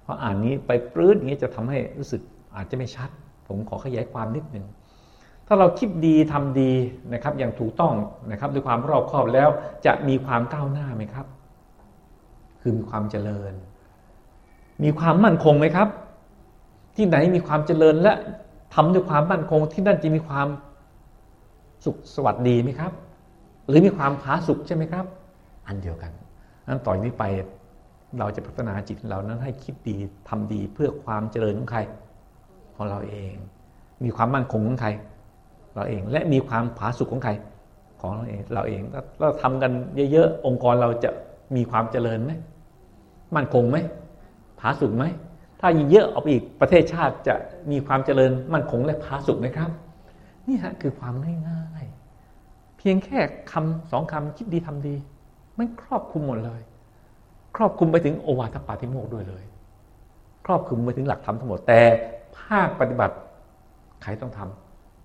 ออ่านนี้ไปปลื้ดอย่างนี้จะทำให้รู้สึกอาจจะไม่ชัดผมขอขยายความนิดนึงถ้าเราคิดดีทำดีนะครับอย่างถูกต้องนะครับด้วยความรอบคอบแล้วจะมีความก้าวหน้าไหมครับคือมีความเจริญมีความมั่นคงไหมครับที่ไหนมีความเจริญและทำด้วยความมั่นคงที่นั่นจะมีความสุขสวัสดีไหมครับหรือมีความผาสุกใช่ไหมครับอันเดียวกันนั้นต่อจากนี้ไปเราจะพัฒนาจิตเรานั้นให้คิดดีทำดีเพื่อความเจริญของใครของเราเองมีความมั่นคงของใครเราเองและมีความผาสุกของใครของเราเองเราทำกันเยอะๆองค์กรเราจะมีความเจริญไหมมั่นคงไหมผาสุกไหมถ้ายิ่งเยอะออกอีกประเทศชาติจะมีความเจริญมั่นคงและผาสุกไหมครับนี่ฮะคือความง่ายๆเพียงแค่คำ2 คำคิดดีทำดีมันครอบคลุมหมดเลยครอบคลุมไปถึงโอวาทปาติโมกข์ด้วยเลยครอบคลุมไปถึงหลักธรรมทั้งหมดแต่ภาคปฏิบัติใครต้องทำ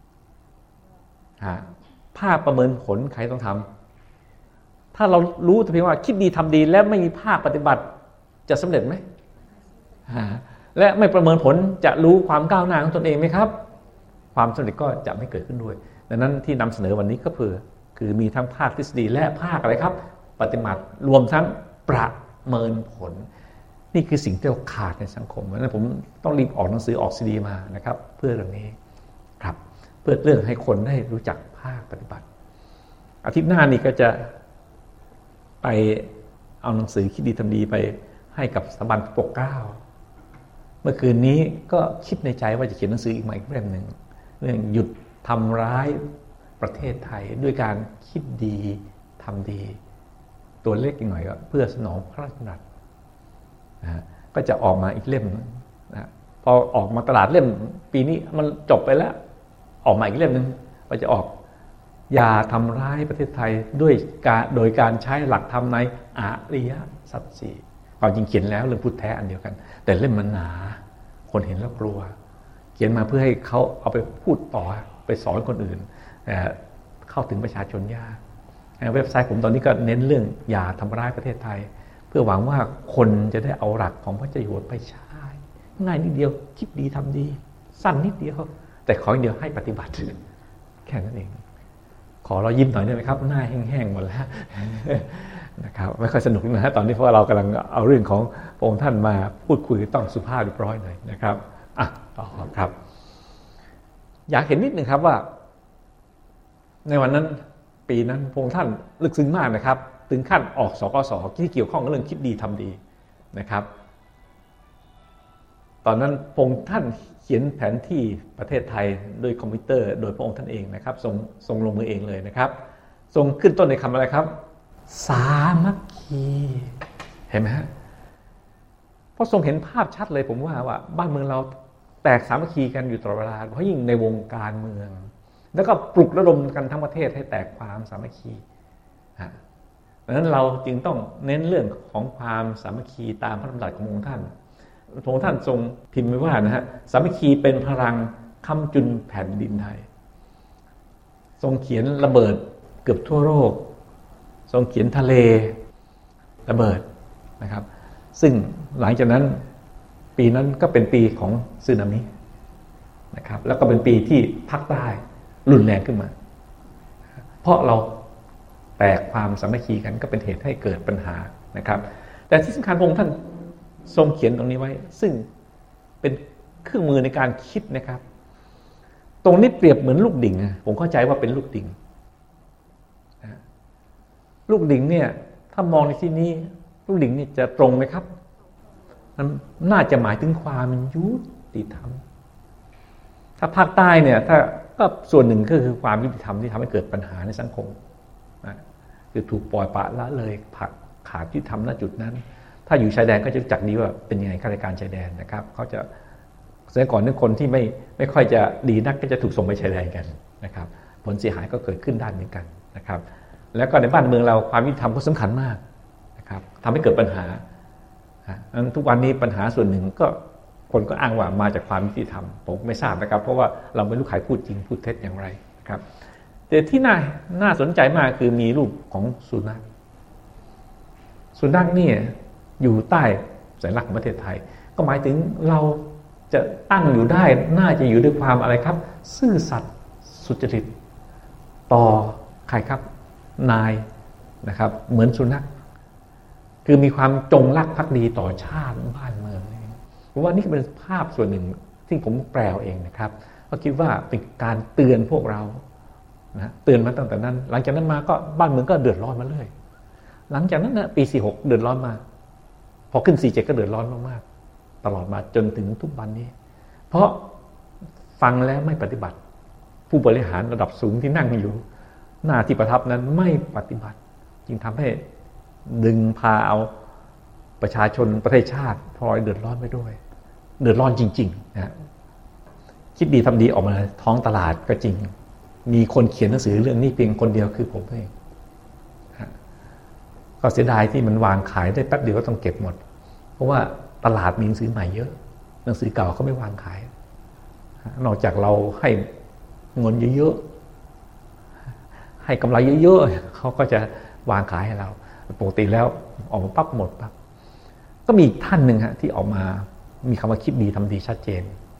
ภาคประเมินผลใครต้องทำถ้าเรารู้แต่เพียงว่าคิดดีทำดีและไม่มีภาคปฏิบัติจะสำเร็จไหมและไม่ประเมินผลจะรู้ความก้าวหน้าของตนเองไหมครับความสำเร็จก็จะไม่เกิดขึ้นด้วยดังนั้นที่นำเสนอวันนี้ก็คือมีทั้งภาคทฤษฎีและภาคอะไรครับปฏิบัติรวมทั้งประเมินผลนี่คือสิ่งที่เราขาดในสังคมเพราะฉะนั้นผมต้องรีบออกหนังสือออกซีดีมานะครับเพื่อเรื่องนี้ครับเพื่อเรื่องให้คนได้รู้จักภาคปฏิบัติอาทิตย์หน้านี้ก็จะไปเอาหนังสือคิดดีทำดีไปให้กับสถาบันปกเกล้าเมื่อคืนนี้ก็คิดในใจว่าจะเขียนหนังสืออีกเล่มหนึ่งเรื่องหยุดทำร้ายประเทศไทยด้วยการคิดดีทำดีตัวเล็กอีกหน่อยก็เพื่อสนองพระราชดำรัสก็จะออกมาอีกเล่มนะพอออกมาตลาดเล่มปีนี้มันจบไปแล้วออกมาอีกเล่มนึงก็จะออกอย่าทำร้ายประเทศไทยโดยการใช้หลักธรรมในอริยสัจสี่ความจริงเขียนแล้วเรื่องพุทธแท้อันเดียวกันแต่เล่มมันหนาคนเห็นแล้วกลัวเขียนมาเพื่อให้เขาเอาไปพูดต่อไปสอนคนอื่นเข้าถึงประชาชนยากเว็บไซต์ผมตอนนี้ก็เน้นเรื่องอย่าทำร้ายประเทศไทยเพื่อหวังว่าคนจะได้เอาหลักของพระเจ้าอยู่หัวไปใช้ง่ายนิดเดียวคิดดีทำดีสั้นนิดเดียวแต่ขออย่างเดียวให้ปฏิบัติแค่นั้นเองขอเรายิ้มหน่อยได้ไหมครับหน้าแห้งๆหมดแล้วนะครับไม่ค่อยสนุกนะฮะตอนนี้เพราะว่าเรากำลังเอาเรื่องของพระองค์ท่านมาพูดคุยต้องสุภาพเรียบร้อยหน่อยนะครับต่อครับอยากเห็นนิดนึงครับว่าในวันนั้นปีนั้นพระองค์ท่านลึกซึ้งมากนะครับถึงขั้นออกสกส.ที่เกี่ยวข้องกับเรื่องคิดดีทำดีนะครับตอนนั้นพระองค์ท่านเขียนแผนที่ประเทศไทยโดยคอมพิวเตอร์โดยพระองค์ท่านเองนะครับทรงลงมือเองเลยนะครับทรงขึ้นต้นในคำอะไรครับสามัคคีเห็นไหมฮะเพราะทรงเห็นภาพชัดเลยผมว่าบ้านเมืองเราแตกสามัคคีกันอยู่ตลอดเวลาเพราะยิ่งในวงการเมืองแล้วก็ปลุกระดมกันทั้งประเทศให้แตกความสามัคคีดังนั้นเราจึงต้องเน้นเรื่องของความสามัคคีตามพระดำรัสขององค์ท่านพระองค์ท่านทรงพิมพ์ไว้ว่านะฮะสามัคคีเป็นพลังค้ำจุนแผ่นดินไทยทรงเขียนระเบิดเกือบทั่วโลกทรงเขียนทะเลระเบิดนะครับซึ่งหลังจากนั้นปีนั้นก็เป็นปีของสึนามินะครับแล้วก็เป็นปีที่ภาคใต้รุนแรงขึ้นมาเพราะเราแตกความสามัคคีกันก็เป็นเหตุให้เกิดปัญหานะครับแต่ที่สำคัญพระองค์ท่านทรงเขียนตรงนี้ไว้ซึ่งเป็นเครื่องมือในการคิดนะครับตรงนี้เปรียบเหมือนลูกดิ่งผมเข้าใจว่าเป็นลูกดิ่งลูกดิ่งเนี่ยถ้ามองในที่นี้ลูกดิ่งนี่จะตรงไหมครับมันน่าจะหมายถึงความยุติธรรมถ้าภาคใต้เนี่ยถ้าก็ส่วนหนึ่งก็คือความยุติธรรมที่ทำให้เกิดปัญหาในสังคมคือถูกปล่อยปละละเลยขาดยุติธรรมณจุดนั้นถ้าอยู่ชายแดนก็จะรู้จักดีว่าเป็นยังไงข้าราชการชายแดนนะครับเขาจะสมัยก่อนเนี่ยคนที่ไม่ค่อยจะดีนักก็จะถูกส่งไปชายแดนกันนะครับผลเสียหายก็เกิดขึ้นได้เหมือนกันนะครับแล้วก็ในบ้านเมืองเราความยุติธรรมก็สำคัญมากนะครับทำให้เกิดปัญหานั้นทุกวันนี้ปัญหาส่วนหนึ่งก็คนก็อ้างว่ามาจากความยุติธรรมผมไม่ทราบนะครับเพราะว่าเราไม่รู้ใครพูดจริงพูดเท็จอย่างไรนะครับแต่ที่น่าสนใจมากคือมีรูปของสุนัขนี่อยู่ใต้สัญลักษณ์ของประเทศไทยก็หมายถึงเราจะตั้งอยู่ได้น่าจะอยู่ด้วยความอะไรครับซื่อสัตย์สุจริตต่อใครครับนายนะครับเหมือนสุนัขคือมีความจงรักภักดีต่อชาติบ้านเมืองผมว่านี่เป็นภาพส่วนหนึ่งที่ผมแปลเองนะครับก็คิดว่าเป็นการเตือนพวกเรานะเตือนมาตั้งแต่นั้นหลังจากนั้นมาก็บ้านเมืองก็เดือดร้อนมาเรื่อยหลังจากนั้นนะปี46เดือดร้อนมาพอขึ้น47ก็เดือดร้อนมากๆตลอดมาจนถึงทุกวันนี้เพราะฟังแล้วไม่ปฏิบัติผู้บริหารระดับสูงที่นั่งอยู่หน้าที่ประทับนั้นไม่ปฏิบัติจึงทำให้ดึงพาเอาประชาชนประเทศชาติพลอยเดือดร้อนไปด้วยเดือดร้อนจริงๆนะคิดดีทำดีออกมาท้องตลาดก็จริงมีคนเขียนหนังสือเรื่องนี้เพียงคนเดียวคือผมเองก็เสียดายที่มันวางขายได้แป๊บเดียวก็ต้องเก็บหมดเพราะว่าตลาดมีหนังสือใหม่เยอะหนังสือเก่าเขาไม่วางขายนอกจากเราให้เงินเยอะๆให้กำไรเยอะๆเขาก็จะวางขายให้เราปกติแล้วออกมาปั๊บหมดปั๊บก็มีท่านหนึ่งฮะที่ออกมามีคำว่าคิดดีทำดีชัดเจน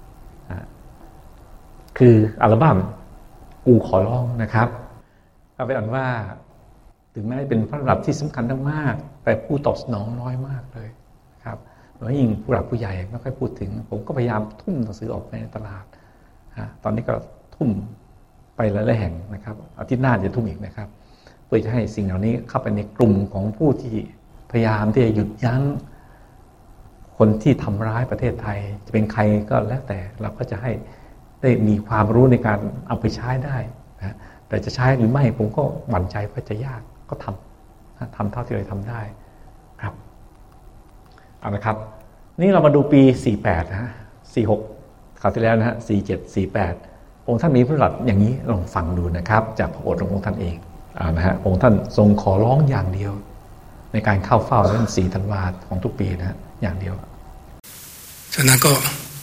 คืออัลบั้มกูขอร้องนะครับเอาไปอ่านว่าถึงแม้เป็นพระระดับที่สำคัญมากแต่ผู้ตอบสนองน้อยมากเลยครับแล้วยิ่งผู้หลักผู้ใหญ่ไม่ค่อยพูดถึงผมก็พยายามทุ่มหนังสือออกไปในตลาดตอนนี้ก็ทุ่มไปหลายๆแห่งนะครับอาทิตย์หน้าจะทุ่มอีกนะครับเพื่อจะให้สิ่งเหล่านี้เข้าไปในกลุ่มของผู้ที่พยายามที่จะหยุดยั้งคนที่ทำร้ายประเทศไทยจะเป็นใครก็แล้วแต่เราก็จะให้ได้มีความรู้ในการเอาไปใช้ได้นะแต่จะใช้หรือไม่ผมก็หวั่นใจว่าจะยากก็ทำเท่าที่เราทำได้ครับเอาละครับนี่เรามาดูปี48นะฮะ46คราวที่แล้วนะฮะ47 48องค์ท่านมีพระราชอย่างนี้ลองฟังดูนะครับจากพระโอษฐ์ขององค์ท่านเองนะฮะองค์ท่านทรงขอร้องอย่างเดียวในการเข้าเฝ้าเรื่อง4 ธันวาคมของทุกปีนะฮะอย่างเดียวฉะนั้นก็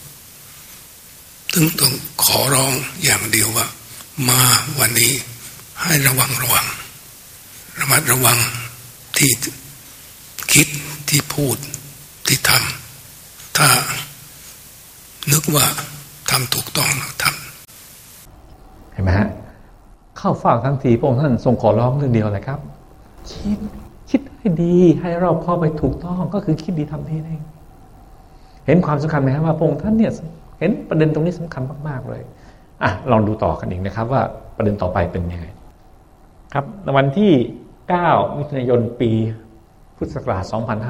ต้องขอร้องอย่างเดียวว่ามาวันนี้ให้ระมัดระวังที่คิดที่พูดที่ทำถ้านึกว่าทำถูกต้องทำเห็นไหมฮะเข้าเฝ้าทั้งทีพระองค์ท่านทรงขอร้องเรื่องเดียวเลยครับคิดให้ดีให้รอบคอบไปถูกต้องก็คือคิดดีทำดีเองเห็นความสำคัญไหมครับว่าพระองค์ท่านเนี่ยเห็นประเด็นตรงนี้สำคัญมากๆเลยลองดูต่อกันอีกนะครับว่าประเด็นต่อไปเป็นยังไงครับในวันที่9 มิถุนายนปีพุทธศักราช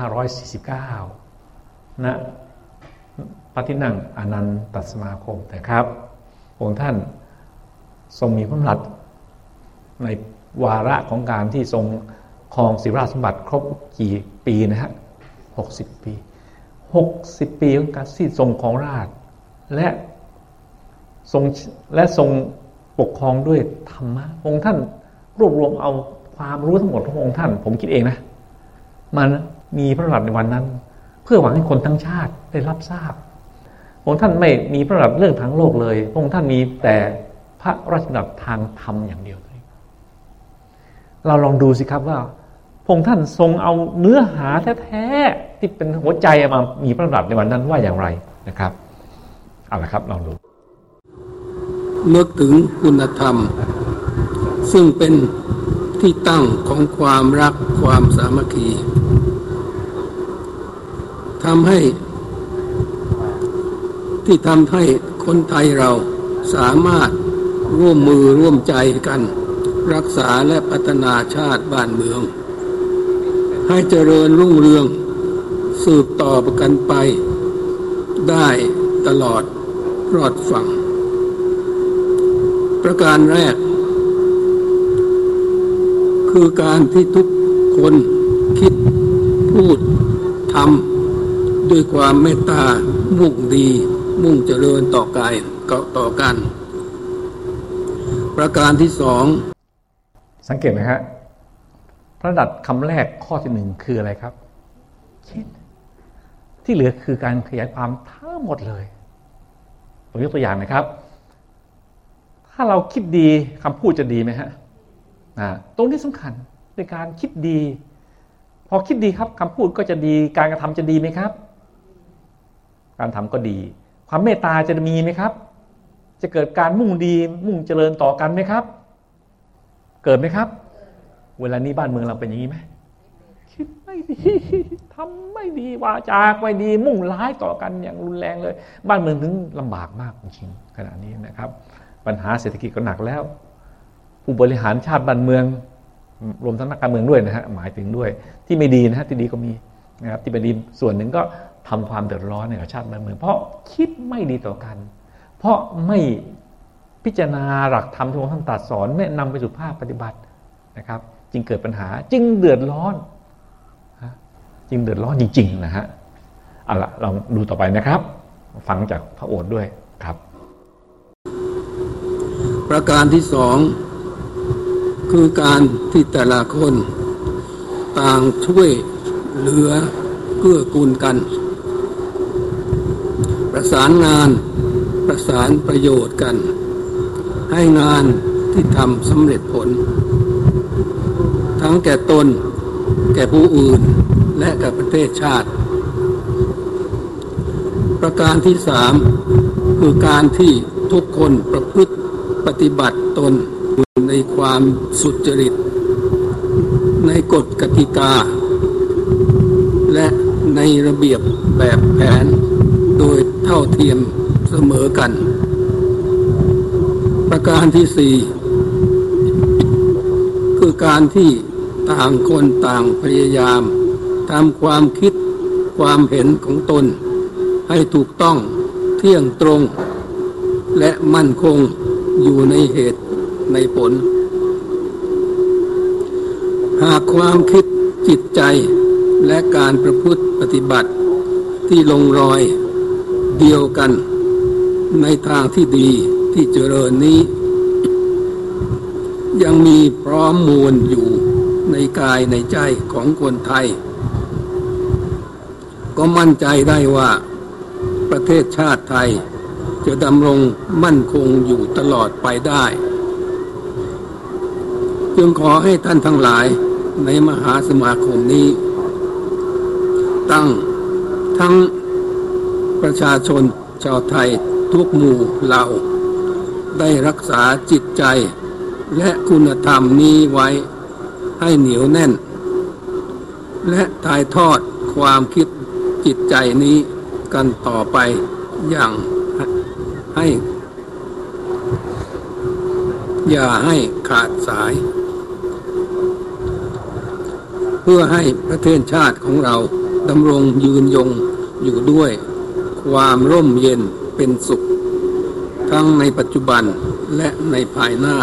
2549 ณ พระที่นั่งอนันตสมาคมนะครับพระองค์ท่านทรงมีพระดำรัสในวาระของการที่ทรงครองศิริราชสมบัติครบกี่ปีนะฮะ60 ปีของการที่ทรงครองราชย์และทรงปกครองด้วยธรรมะองค์ท่านรวบรวมเอาความรู้ทั้งหมดขององค์ท่านผมคิดเองนะมันมีพระดำรัสในวันนั้นเพื่อหวังให้คนทั้งชาติได้รับทราบองค์ท่านไม่มีพระดำรัสเรื่องทางโลกเลยองค์ท่านมีแต่พระราชดำรัสทางธรรมอย่างเดียวเราลองดูสิครับว่าพระองค์ท่านทรงเอาเนื้อหาแท้ๆที่เป็นหัวใจมามีพระดำรัสในวันนั้นว่าอย่างไรนะครับเอาละครับลองดูนึกถึงคุณธรรมซึ่งเป็นที่ตั้งของความรักความสามัคคีทำให้คนไทยเราสามารถร่วมมือร่วมใจกันรักษาและพัฒนาชาติบ้านเมืองให้เจริญรุ่งเรืองสืบต่อประกันไปได้ตลอดรอดฝั่งประการแรกคือการที่ทุกคนคิดพูดทำด้วยความเมตตามุ่งดีมุ่งเจริญต่อกันประการที่2 สังเกตไหมฮะพระดำรัสคำแรกข้อที่1คืออะไรครับคิดที่เหลือคือการขยายความทั้งหมดเลยผมยกตัวอย่างนะครับถ้าเราคิดดีคำพูดจะดีไหมฮะตรงนี้สำคัญในการคิดดีพอคิดดีครับคำพูดก็จะดีการกระทำจะดีไหมครับการทำก็ดีความเมตตาจะมีไหมครับจะเกิดการมุ่งดีมุ่งเจริญต่อกันไหมครับเกิดไหมครับเวลานี้บ้านเมืองเราเป็นอย่างนี้ไหมคิดไม่ดีทำไม่ดีวาจาไม่ดีมุ่งร้ายต่อกันอย่างรุนแรงเลยบ้านเมืองถึงลำบากมากจริงๆขณะนี้นะครับปัญหาเศรษฐกิจก็หนักแล้วผู้บริหารชาติบ้านเมืองรวมทั้งนักการเมืองด้วยนะฮะหมายถึงด้วยที่ไม่ดีนะฮะที่ดีก็มีนะครับที่ไม่ดีส่วนหนึ่งก็ทำความเดือดร้อนให้กับชาติบ้านเมืองเพราะคิดไม่ดีต่อกันเพราะไม่พิจารณาหลักธรรมที่พระองค์ท่านตรัสสอนไม่นำไปสู่ภาคปฏิบัตินะครับจึงเกิดปัญหาจึงเดือดร้อนจึงเดือดร้อนจริงๆนะฮะเอาละลองดูต่อไปนะครับฟังจากพระโอษฐ์ด้วยครับประการที่สองคือการที่แต่ละคนต่างช่วยเหลือเกื้อกูลกันประสานงานประสานประโยชน์กันให้งานที่ทำสำเร็จผลทั้งแก่ตนแก่ผู้อื่นและแก่ประเทศชาติประการที่สามคือการที่ทุกคนประพฤติปฏิบัติตนอยู่ในความสุจริตในกฎกติกาและในระเบียบแบบแผนโดยเท่าเทียมเสมอกันประการที่สี่คือการที่ต่างคนต่างพยายามทำความคิดความเห็นของตนให้ถูกต้องเที่ยงตรงและมั่นคงอยู่ในเหตุในผลหากความคิดจิตใจและการประพฤติปฏิบัติที่ลงรอยเดียวกันในทางที่ดีที่เจริญนี้ยังมีพร้อมมูลอยู่ในกายในใจของคนไทยก็มั่นใจได้ว่าประเทศชาติไทยจะดำรงมั่นคงอยู่ตลอดไปได้จึงขอให้ท่านทั้งหลายในมหาสมาคมนี้ตั้งทั้งประชาชนชาวไทยทุกหมู่เหล่าได้รักษาจิตใจและคุณธรรมนี้ไว้ให้เหนียวแน่นและถ่ายทอดความคิดจิตใจนี้กันต่อไปอย่างอย่าให้ขาดสายเพื่อให้ประเทศชาติของเราดำรงยืนยงอยู่ด้วยความร่มเย็นเป็นสุขทั้งในปัจจุบันและในภายหน้า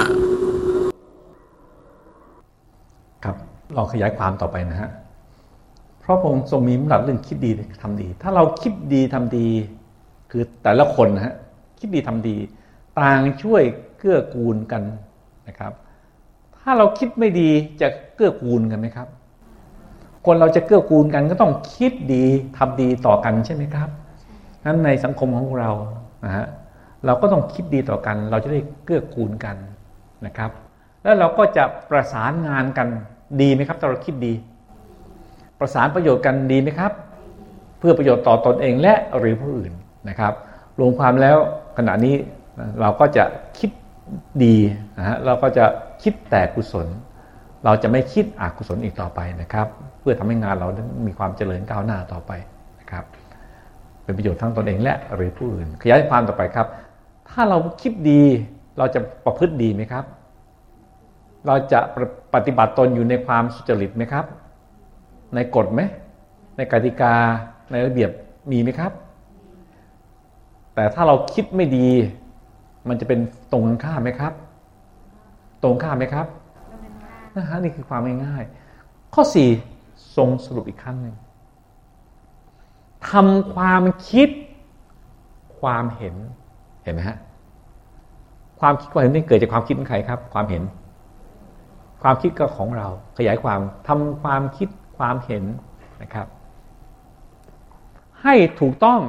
ครับเราขยายความต่อไปนะฮะเพราะพระองค์ทรงมีหลักเรื่องคิดดีทำดีถ้าเราคิดดีทำดีคือแต่ละคนนะฮะคิดดีทำดีต่างช่วยเกื้อกูลกันนะครับถ้าเราคิดไม่ดีจะเกื้อกูลกันไหมครับคนเราจะเกื้อกูลกันก็ต้องคิดดีทำดีต่อกันใช่ไหมครับนั้นในสังคมของเรานะฮะเราก็ต้องคิดดีต่อกันเราจะได้เกื้อกูลกันนะครับแล้วเราก็จะประสานงานกันดีไหมครับถ้าเราคิดดีประสานประโยชน์กันดีไหมครับเพื่อประโยชน์ต่อตนเองและหรือผู้อื่นนะครับรวมความแล้วขณะนี้เราก็จะคิดดีนะฮะเราก็จะคิดแต่กุศลเราจะไม่คิดอกุศลอีกต่อไปนะครับเพื่อทำให้งานเรามีความเจริญก้าวหน้าต่อไปนะครับเป็นประโยชน์ทั้งตนเองและหรือผู้อื่นขยายความต่อไปครับถ้าเราคิดดีเราจะประพฤติดีไหมครับเราจะปฏิบัติตนอยู่ในความสุจริตไหมครับในกฎไหมในกติกาในระเบียบมีไหมครับแต่ถ้าเราคิดไม่ดีมันจะเป็นตรงข้ามไหมครับตรงข้ามไหมครับนะฮะนี่คือความง่ายๆข้อ4ทรงสรุปอีกครั้งหนึ่งทำความคิดความเห็นเห็นไหมฮะความคิดความเห็นนี่เกิดจากความคิดของใครครับความเห็นความคิดก็ของเราขยายความทำความคิดความเห็นนะครับให้ถูกต้อง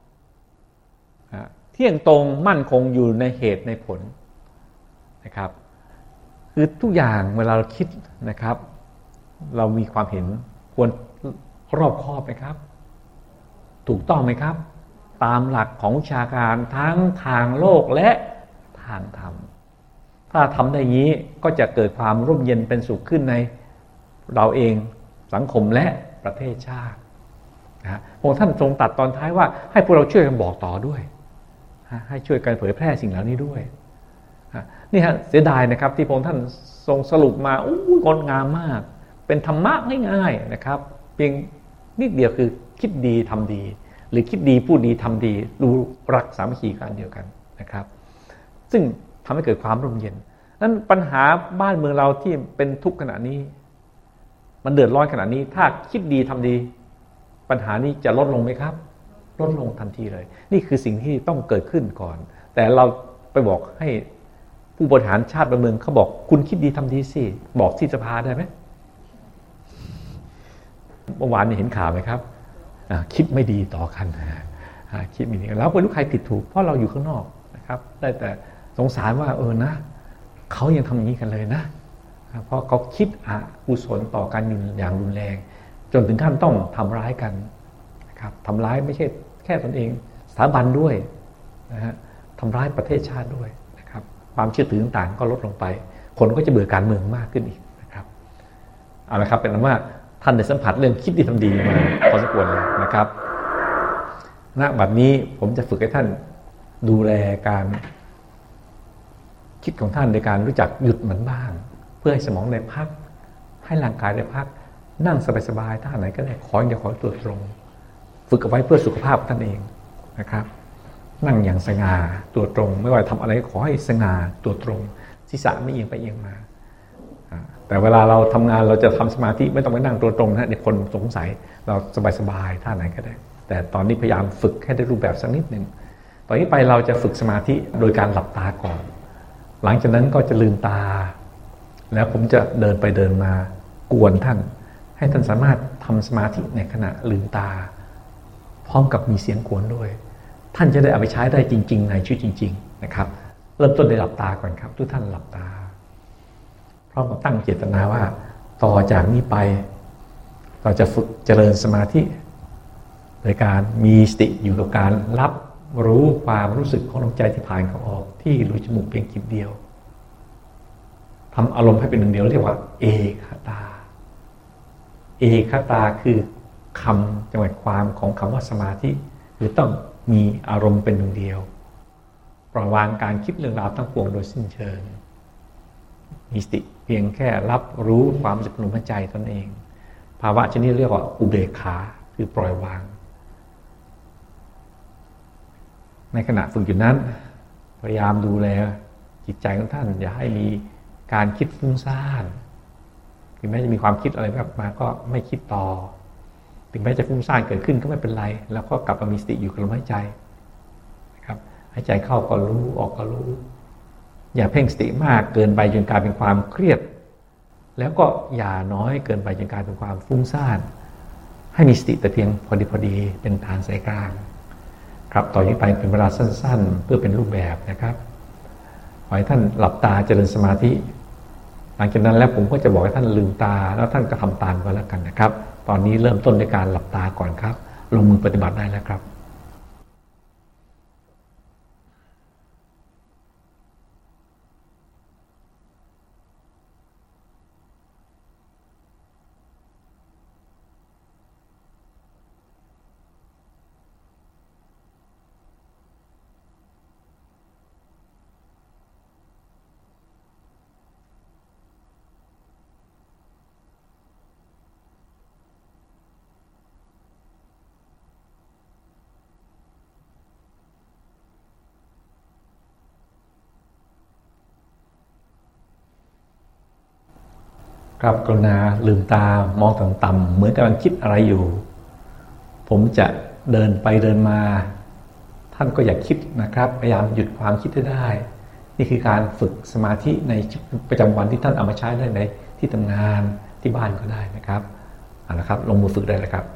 เที่ยงตรงมั่นคงอยู่ในเหตุในผลนะครับคือทุกอย่างเวลาเราคิดนะครับเรามีความเห็นควรรอบคอบไหมครับถูกต้องไหมครับตามหลักของวิชาการทั้งทางโลกและทางธรรมถ้าทำได้อย่างนี้ก็จะเกิดความร่มเย็นเป็นสุขขึ้นในเราเองสังคมและประเทศชาตินะพระองค์ท่านทรงตรัสตอนท้ายว่าให้พวกเราช่วยกันบอกต่อด้วยให้ช่วยกันเผยแพร่สิ่งเหล่านี้ด้วยนี่ฮะเสียดายนะครับที่พระองค์ท่านทรงสรุปมางดงามมากเป็นธรรมะง่ายๆนะครับเพียงนิดเดียวคือคิดดีทำดีหรือคิดดีพูดดีทำดีรู้รักสามัคคีกันเดียวกันนะครับซึ่งทำให้เกิดความร่มเย็นนั้นปัญหาบ้านเมืองเราที่เป็นทุกข์ขณะนี้มันเดือดร้อนขณะนี้ถ้าคิดดีทำดีปัญหานี้จะลดลงไหมครับลดลงทันทีเลยนี่คือสิ่งที่ต้องเกิดขึ้นก่อนแต่เราไปบอกให้ผู้บริหารชาติบ้านเมืองเขาบอกคุณคิดดีทำดีสิบอกที่สภาได้ไหมเมื่อวานนี้เห็นข่าวไหมครับคิดไม่ดีต่อกันคิดไม่ดีแล้วไม่รู้ใครผิดถูกเพราะเราอยู่ข้างนอกนะครับได้แต่สงสารว่านะเขายังทำอย่างนี้กันเลยนะเพราะเขาคิดอกุศลต่อกันอย่างรุนแรงจนถึงขั้นต้องทำร้ายกันนะครับทำร้ายไม่ใช่แค่ตนเองสถาบันด้วยนะฮะทำร้ายประเทศชาติด้วยนะครับความเชื่อถือต่างๆก็ลดลงไปคนก็จะเบื่อการเมืองมากขึ้นอีกนะครับเอาละครับเป็นว่าท่านได้สัมผัสเรื่องคิดดีทำดีมาพอสมควรเลยนะครับณบัดนี้ผมจะฝึกให้ท่านดูแลการคิดของท่านในการรู้จักหยุดมันบ้างเพื่อให้สมองได้พักให้ร่างกายได้พักนั่งสบายๆท่าไหนก็ได้ขออย่าขอตัวตรงฝึกเอาไว้เพื่อสุขภาพท่านเองนะครับนั่งอย่างสง่าตัวตรงไม่ว่าทำอะไรขอให้สง่าตัวตรงศีรษะไม่เอียงไปเอียงมาแต่เวลาเราทำงานเราจะทำสมาธิไม่ต้องไปนั่งตัวตรงนะเดี๋ยวคนสงสัยเราสบายๆท่าไหนก็ได้แต่ตอนนี้พยายามฝึกให้ได้รูปแบบสักนิดหนึ่งตอนนี้ไปเราจะฝึกสมาธิโดยการหลับตาก่อนหลังจากนั้นก็จะลืมตาแล้วผมจะเดินไปเดินมากวนท่านให้ท่านสามารถทำสมาธิในขณะลืมตาพร้อมกับมีเสียงกวนด้วยท่านจะได้เอาไปใช้ได้จริงๆในชีวิตจริงๆนะครับเริ่มต้นได้หลับตาก่อนครับทุกท่านหลับตาพร้อมกับตั้งเจตนาว่าต่อจากนี้ไปเราจะฝึกเจริญสมาธิโดยการมีสติอยู่กับการรับรู้ความรู้สึกของลมใจที่ผ่านเข้าออกที่รูจมูกเพียงจิบเดียวทำอารมณ์ให้เป็นหนึ่งเดียวเรียกว่าเอกตาเอกตาคือคำจำกัดความของคำว่าสมาธิคือต้องมีอารมณ์เป็นหนึ่งเดียวปล่อยวางการคิดเรื่องราวทั้งปวงโดยสิ้นเชิงมีสติเพียงแค่รับรู้ความรู้สึกลมหายใจตนเองภาวะชนิดเรียกว่าอุเบกขาคือปล่อยวางในขณะฝึกอยู่นั้นพยายามดูแลจิตใจของท่านอย่าให้มีการคิดฟุ้งซ่านถึงแม้จะมีความคิดอะไรแบบมาก็ไม่คิดต่อถึงแม้จะฟุ้งซ่านเกิดขึ้นก็ไม่เป็นไรแล้วก็กลับมามีสติอยู่กับลมหายใจนะครับหายใจเข้าก็รู้ออกก็รู้อย่าเพ่งสติมากเกินไปจนกลายเป็นความเครียดแล้วก็อย่าน้อยเกินไปจนกลายเป็นความฟุ้งซ่านให้มีสติแต่เพียงพอดีเป็นฐานสายกลางครับต่อจากไปเป็นเวลาสั้นๆเพื่อเป็นรูปแบบนะครับขอให้ท่านหลับตาเจริญสมาธิหลังจากนั้นแล้วผมก็จะบอกให้ท่านลืมตาแล้วท่านก็ทำตามก็แล้วกันนะครับตอนนี้เริ่มต้นด้วยการหลับตาก่อนครับลงมือปฏิบัติได้แล้วครับครับกรุณาลืมตามองต่ำๆเหมือนกำลังคิดอะไรอยู่ผมจะเดินไปเดินมาท่านก็อย่าคิดนะครับพยายามหยุดความคิดให้ได้นี่คือการฝึกสมาธิในชีวิตประจำวันที่ท่านเอามาใช้ได้ในที่ทำงานที่บ้านก็ได้นะครับเอาละครับลงมือฝึกได้เลยครับ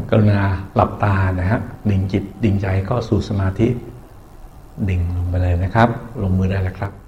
กรุณาหลับตานะฮะดิ่งจิตดิ่งใจก็สู่สมาธิดิ่งลงไปเลยนะครับลงมือได้แล้วครับ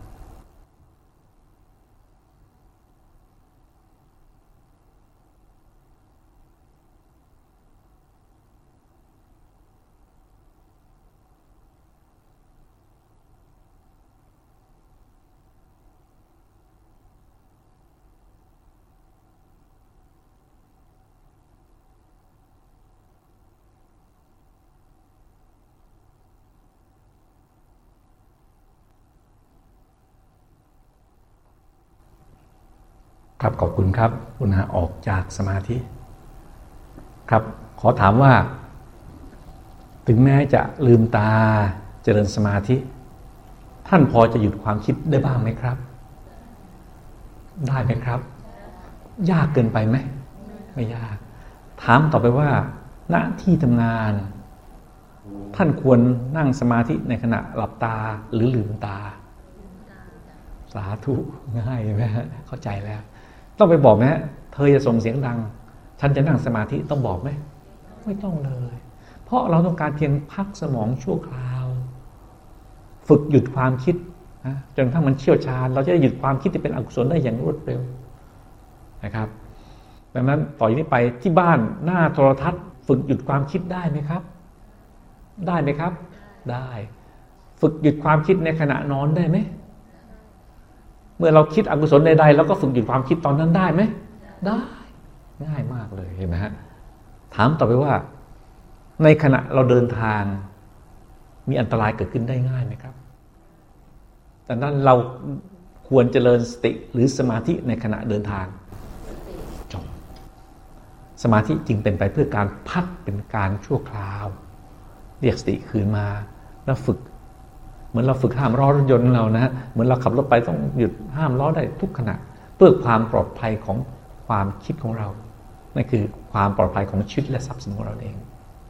ครับขอบคุณครับคุณหาออกจากสมาธิครับขอถามว่าถึงแม้จะลืมตาเจริญสมาธิท่านพอจะหยุดความคิดได้บ้างไหมครับได้ไหมครับยากเกินไปไหมไม่ยากถามต่อไปว่าณที่ทำงานท่านควรนั่งสมาธิในขณะหลับตาหรือลืมตาสาธุง่ายไหมเข้าใจแล้วต้องไปบอกไหมเธอจะส่งเสียงดังฉันจะนั่งสมาธิต้องบอกไหมไม่ต้องเลยเพราะเราต้องการเพียงพักสมองชั่วคราวฝึกหยุดความคิดนะจนกระทั่งมันเชี่ยวชาญเราจะได้หยุดความคิดที่เป็นอกุศลได้อย่างรวดเร็วนะครับดังนั้นต่อจากนี้ไปที่บ้านหน้าโทรทัศน์ฝึกหยุดความคิดได้ไหมครับได้ไหมครับได้ฝึกหยุดความคิดในขณะนอนได้ไหมเมื่อเราคิดอกุศลใดๆเราก็ฝึกหยุดความคิดตอนนั้นได้ไหมได้ง่ายมากเลยเห็นไหมฮะถามต่อไปว่าในขณะเราเดินทางมีอันตรายเกิดขึ้นได้ง่ายไหมครับดังนั้นเราควรเจริญสติหรือสมาธิในขณะเดินทางจบสมาธิจึงเป็นไปเพื่อการพักเป็นการชั่วคราวเรียกสติคืนมาแล้วฝึกเหมือนเราฝึกห้ามล้อรถยนต์เรานะเหมือนเราขับรถไปต้องหยุดห้ามล้อได้ทุกขณะเพื่อความปลอดภัยของความคิดของเรานั่นคือความปลอดภัยของชีวิตและทรัพย์สินของเราเอง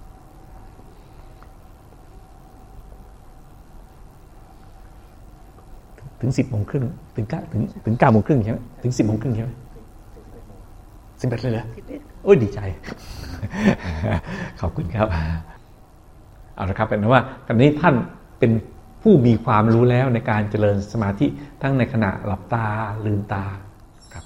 ถึง 10:30 นถึง 9:30 นใช่ไหมถึง 10:30 นใช่ไหม11เลยเหรอโอ้ยดีใจขอบคุณครับเอาละครับเป็นว่าตอนนี้ท่านเป็นผู้มีความรู้แล้วในการเจริญสมาธิทั้งในขณะหลับตาลืมตาครับ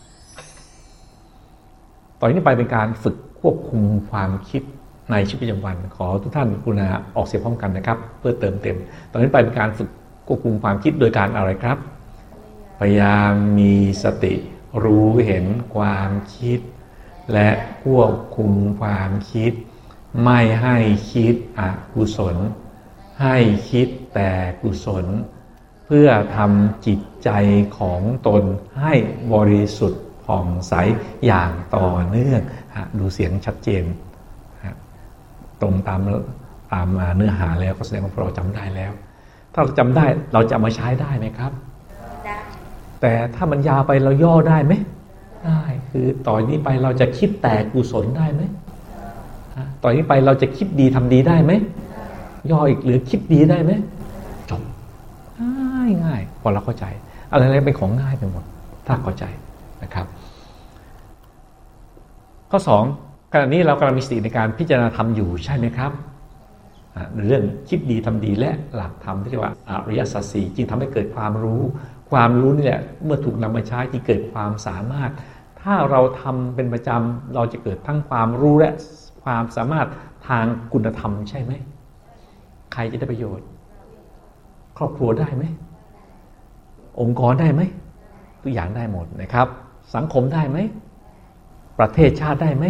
ต่อจากนี้ไปเป็นการฝึกควบคุมความคิดในชีวิตประจำวันขอทุกท่านกรุณาออกเสียงพร้อมกันนะครับเพื่อเติมเต็มตอนนี้ไปเป็นการฝึกควบคุมความคิดโดยการอะไรครับพยายามมีสติรู้เห็นความคิดและควบคุมความคิดไม่ให้คิดอกุศลให้คิดแต่กุศลเพื่อทำจิตใจของตนให้บริสุทธิ์ผ่องใสอย่างต่อเนื่องดูเสียงชัดเจนตรงตามเนื้อหาแล้วก็แสดงว่าเราจำได้แล้วถ้าเราจำได้เราจะมาใช้ได้ไหมครับได้แต่ถ้ามันยาวไปเราย่อได้ไหมได้คือต่อจากนี้ไปเราจะคิดแต่กุศลได้ไหมต่อจากนี้ไปเราจะคิดดีทำดีได้ไหมย่ออีกหรือคิดดีได้ไหมจบง่ายพอเราเข้าใจอะไรเป็นของง่ายไปหมดถ้าเข้าใจนะครับข้อ2ขณะนี้เรากำลังมีสติในการพิจารณาธรรมอยู่ใช่ไหมครับเรื่องคิดดีทำดีและหลักธรรมที่เรียกว่าอริยสัจสี่จึงทำให้เกิดความรู้นี่แหละเมื่อถูกนำมาใช้ที่เกิดความสามารถถ้าเราทำเป็นประจำเราจะเกิดทั้งความรู้และความสามารถทางคุณธรรมใช่ไหมใครจะได้ประโยชน์ครอบครัวได้ไหมองค์กรได้ไหมทุกอย่างได้หมดนะครับสังคมได้ไหมประเทศชาติได้ไหม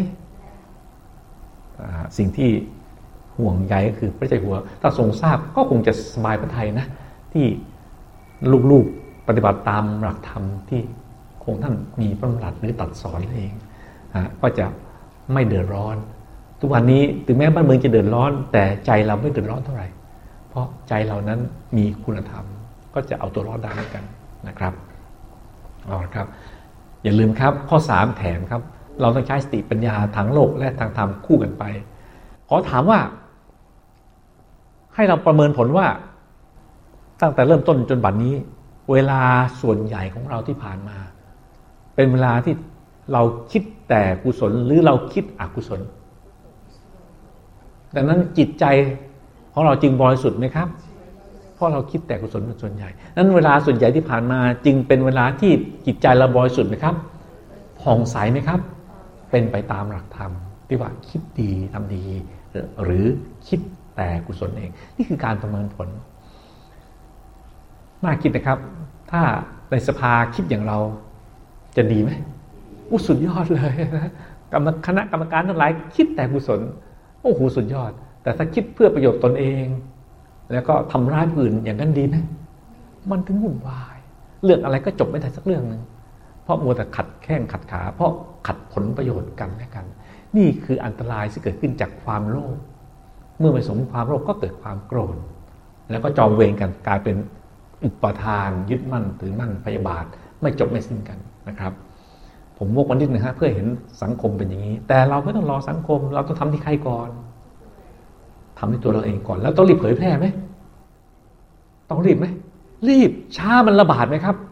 สิ่งที่ห่วงใยก็คือพระเจ้าอยู่หัวถ้าทรงทราบก็คงจะสบายพระทัยนะที่ลูกๆปฏิบัติตามหลักธรรมที่คงท่านมีพระดำรัสหรือตรัสสอนเองก็จะไม่เดือดร้อนทุกวันนี้ถึงแม้บ้านเมืองจะเดือดร้อนแต่ใจเราไม่เดือดร้อนเท่าไหร่เพราะใจเรานั้นมีคุณธรรมก็จะเอาตัวรอดได้เหมือนกันนะครับเอาละครับอย่าลืมครับข้อ3แถมครับเราต้องใช้สติปัญญาทางโลกและทางธรรมคู่กันไปขอถามว่าให้เราประเมินผลว่าตั้งแต่เริ่มต้นจนบัดนี้เวลาส่วนใหญ่ของเราที่ผ่านมาเป็นเวลาที่เราคิดแต่กุศลหรือเราคิดอกุศลดังนั้นจิตใจของเราจึงบริสุทธิ์ไหมครับเพราะเราคิดแต่กุศลเป็นส่วนใหญ่นั้นเวลาส่วนใหญ่ที่ผ่านมาจึงเป็นเวลาที่จิตใจเราบริสุทธิ์ไหมครับผ่องใสไหมครับเป็นไปตามหลักธรรมที่ว่าคิดดีทำดีหรือคิดแต่กุศลเองนี่คือการประเมินผลน่าคิดนะครับถ้าในสภาคิดอย่างเราจะดีไหมสุดยอดเลยนะคณะกรรมการทั้งหลายคิดแต่กุศลโอ้โหสุดยอดแต่ถ้าคิดเพื่อประโยชน์ตนเองแล้วก็ทำร้ายผู้อื่นอย่างนั้นดีไหมมันถึงวุ่นวายเรื่องอะไรก็จบไม่ได้สักเรื่องนึงเพราะมัวแต่ขัดแข้งขัดขาเพราะขัดผลประโยชน์กันและกันนี่คืออันตรายที่เกิดขึ้นจากความโลภเมื่อไม่สมความโลภก็เกิดความโกรธแล้วก็จองเวรกันกลายเป็นอุปทานยึดมั่นถือมั่นพยาบาทไม่จบไม่สิ้นกันนะครับผมวกวันนิดนึงฮะเพื่อเห็นสังคมเป็นอย่างนี้แต่เราไม่ต้องรอสังคมเราต้องทำที่ใครก่อนทำที่ตัวเราเองก่อนแล้วต้องรีบเผยแพร่ไหมต้องรีบไหมรีบช้ามันระบาดไหมครับ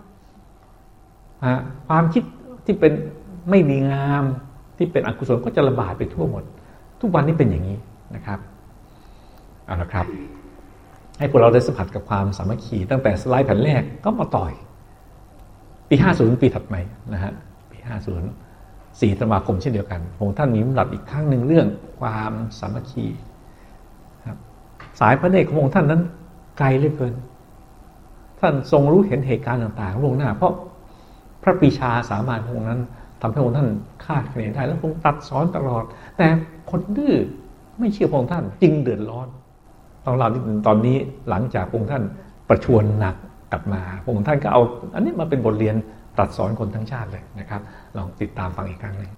ความคิดที่เป็นไม่ดีงามที่เป็นอกุศลก็จะระบาดไปทั่วหมดทุกวันนี้เป็นอย่างนี้นะครับเอาละครับให้พวกเราได้สัมผัสกับความสามัคคีตั้งแต่สไลด์แผ่นแรกก็มาต่อยปี50ปีถัดไปนะฮะปี50 4 ธันวาคมเช่นเดียวกันพระองค์ท่านมีบรรยัติอีกครั้งหนึ่งเรื่องความสามัคคีครับสายพระเนตรของพระองค์ท่านนั้นไกลเหลือเกินท่านทรงรู้เห็นเหตุการณ์ต่างๆล่วงหน้าเพราะพระปรีชาสามารถพระองค์นั้นทำให้พระองค์ท่านคาดคะเนได้แล้วพระองค์ตรัสสอนตลอดแต่คนดื้อไม่เชื่อพระองค์ท่านจึงเดือดร้อนต้องเล่านิดนึงตอนนี้หลังจากพระองค์ท่านประชวรหนักกลับมาพระองค์ท่านก็เอาอันนี้มาเป็นบทเรียนตรัสสอนคนทั้งชาติเลยนะครับลองติดตามฟังอีกครั้งหนึ่ง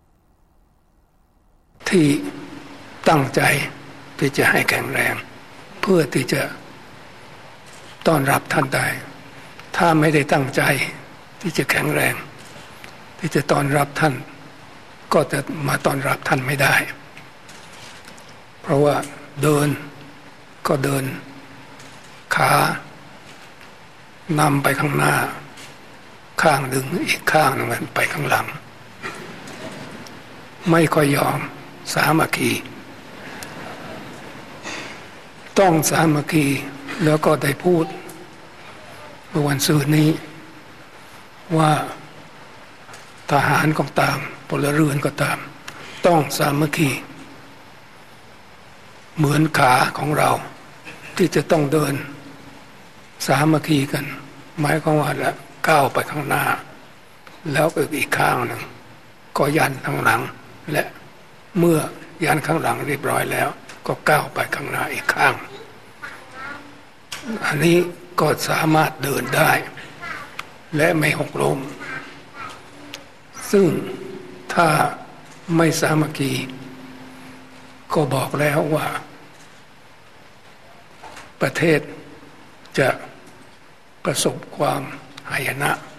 ที่ตั้งใจที่จะให้แข็งแรงเพื่อที่จะต้อนรับท่านได้ถ้าไม่ได้ตั้งใจที่จะแข็งแรงที่จะต้อนรับท่านก็จะมาต้อนรับท่านไม่ได้เพราะว่าเดินก็เดินขานำไปข้างหน้าข้างหนึ่งอีกข้างหนึ่งมันไปข้างหลังไม่ค่อยยอมสามัคคีต้องสามัคคีแล้วก็ได้พูดเมื่อวันศุกร์นี้ว่าทหารก็ตามพลเรือนก็ตามต้องสามัคคีเหมือนขาของเราที่จะต้องเดินสามัคคีกันหมายความว่าละก้าวไปข้างหน้าแล้วอีกข้างหนึ่งก็ยันข้างหลังและเมื่อยันข้างหลังเรียบร้อยแล้วก็ก้าวไปข้างหน้าอีกข้างอันนี้ก็สามารถเดินได้และไม่หกล้มซึ่งถ้าไม่สามัคคีก็บอกแล้วว่าประเทศจะประสบความหายนะ